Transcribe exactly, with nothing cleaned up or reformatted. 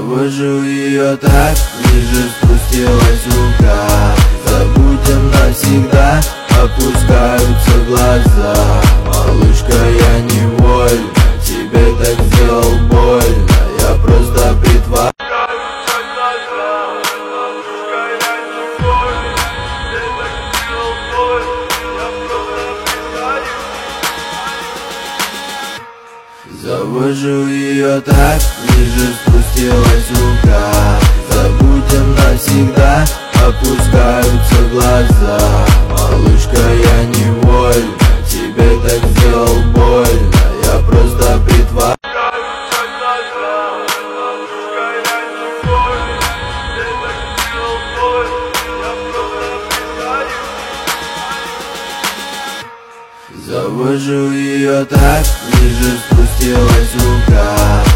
Завожу ее так, ниже спустилась рука. Забудем навсегда, опускаются глаза. Малышка, я невольно тебе так сделал больно. Я просто притворяюсь. Завожу ее так, ниже спустилась рука. Забудем навсегда, опускаются глаза. Малышка, я невольно тебе так сделал больно. Я просто притворяюсь. Завожу ее так, ниже спустилась рука.